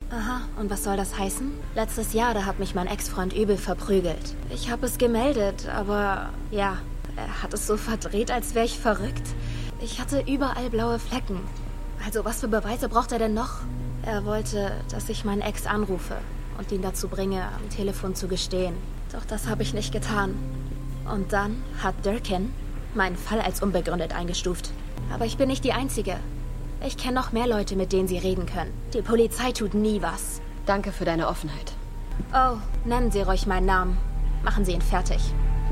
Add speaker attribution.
Speaker 1: Aha, und was soll das heißen? Letztes Jahr, da hat mich mein Ex-Freund übel verprügelt. Ich habe es gemeldet, aber ja, er hat es so verdreht, als wäre ich verrückt. Ich hatte überall blaue Flecken. Also was für Beweise braucht er denn noch? Er wollte, dass ich meinen Ex anrufe und ihn dazu bringe, am Telefon zu gestehen. Doch das habe ich nicht getan. Und dann hat Durkin meinen Fall als unbegründet eingestuft. Aber ich bin nicht die Einzige. Ich kenne noch mehr Leute, mit denen Sie reden können. Die Polizei tut nie was.
Speaker 2: Danke für deine Offenheit.
Speaker 1: Oh, nennen Sie ruhig meinen Namen. Machen Sie ihn fertig.